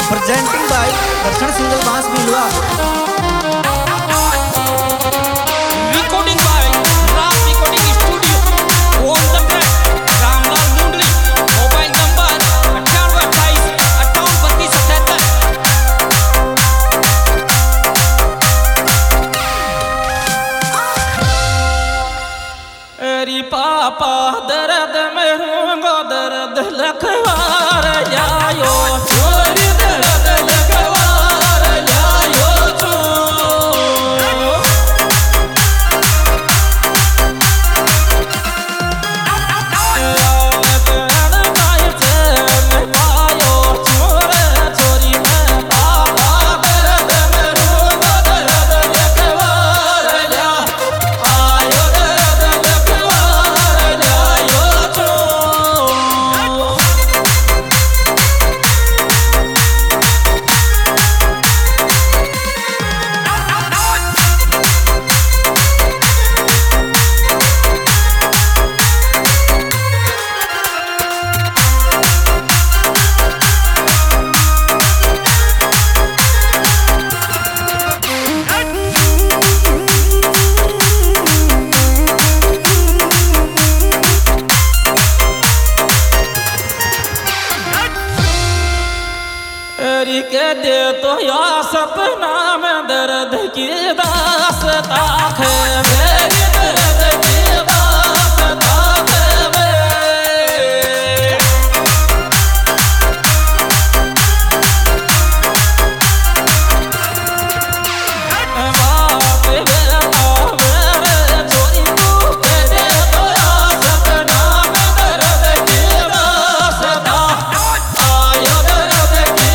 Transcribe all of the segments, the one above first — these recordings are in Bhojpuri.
presenting by Darshan Single Bass Bilwa. Recording by Ram Recording Studio. On the track, Ramlal Mundli. Mobile number 9828 अरे पापा दर्द में हूँगा दर्द लखवार आयो छोरी दर्द लखवार आयो छो के दे तो या सपना में दर्द की दास्तां है मेरी दर्द की दास्तां है बाप बेटा मेरे छोरी तू के दे तो या सपना में दर्द की दास्तां आयो दर्द की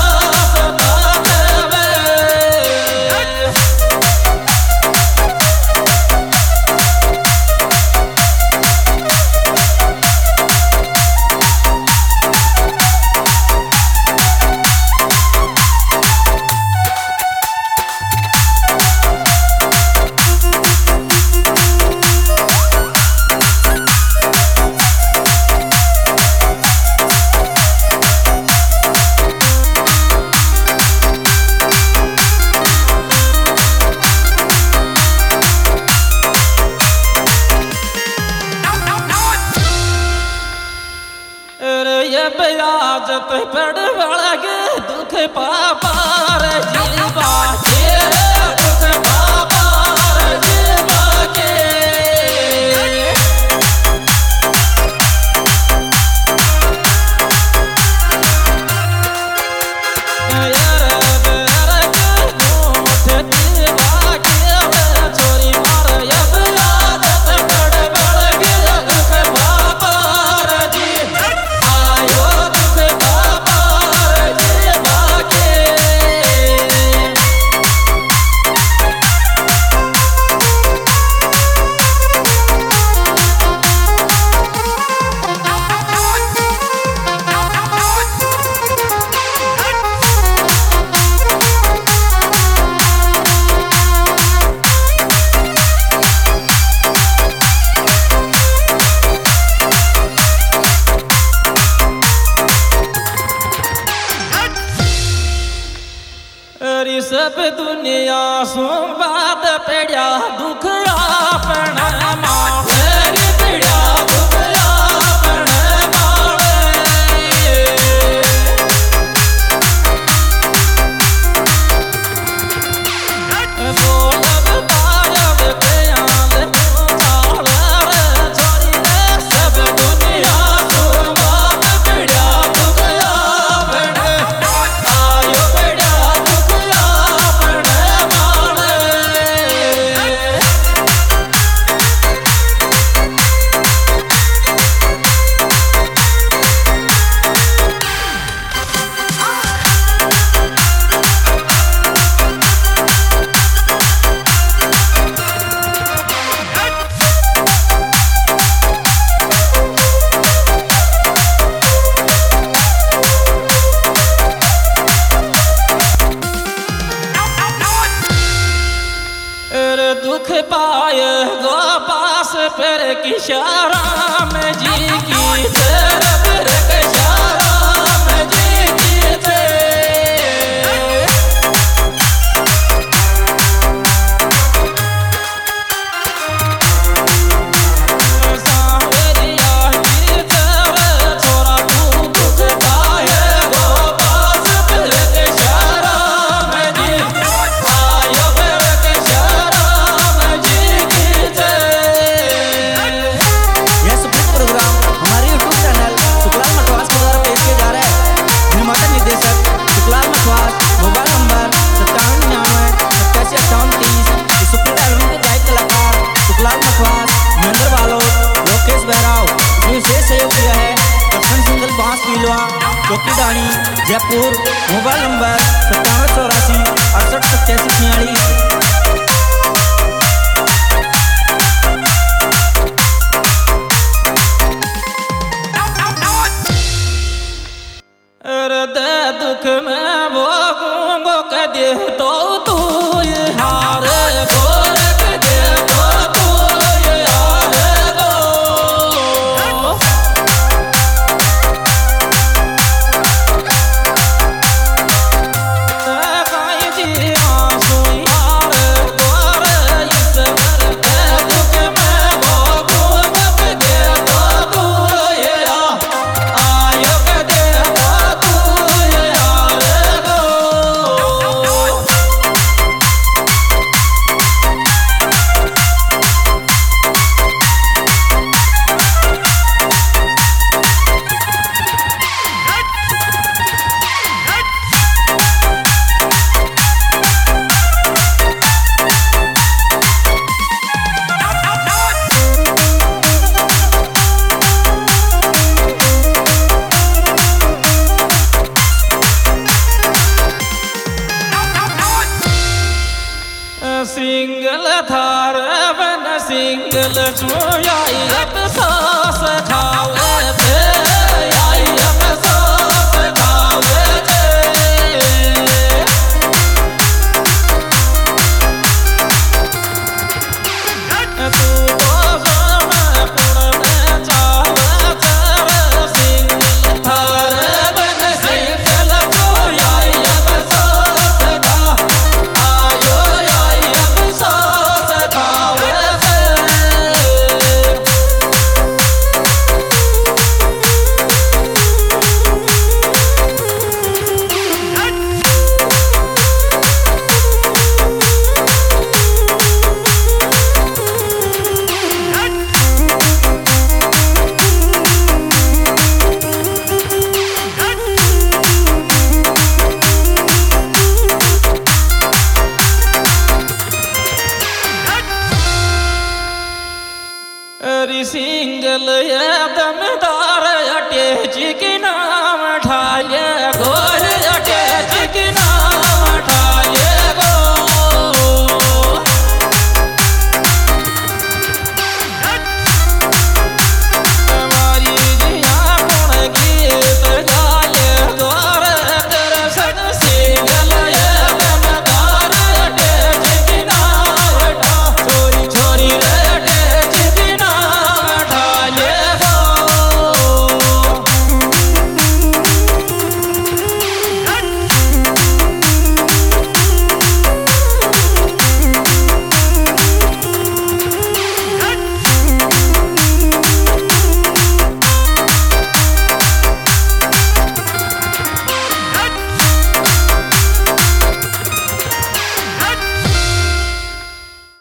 ब्याजत पड़ बड़गे दुख पापार जीवा के दुख पापार जीवा के सब दुनिया सो बात पड़ा दुख अपना मेरी पड़ा दुख अपना बोलब पारब प्याल छोरी सब दुनिया सो बात पड़ा दुख अपना आयो पड़ा दुख अपना सिंगल बांस बिलवा चौकीडाणी जयपुर। Mobile number 9784 68 87 46। हृदय दुख में वो गूंगो के दे तो तू ये हार गोर के दे तो तू ये हार गो। गाय जी आंसू हार गोर ईश्वर के दुख में वो गूंगो के दे तो तू ये आयो के दे तो तू ये हार गो। सिंगल थार बन सिंगल चुयाई अब सास खा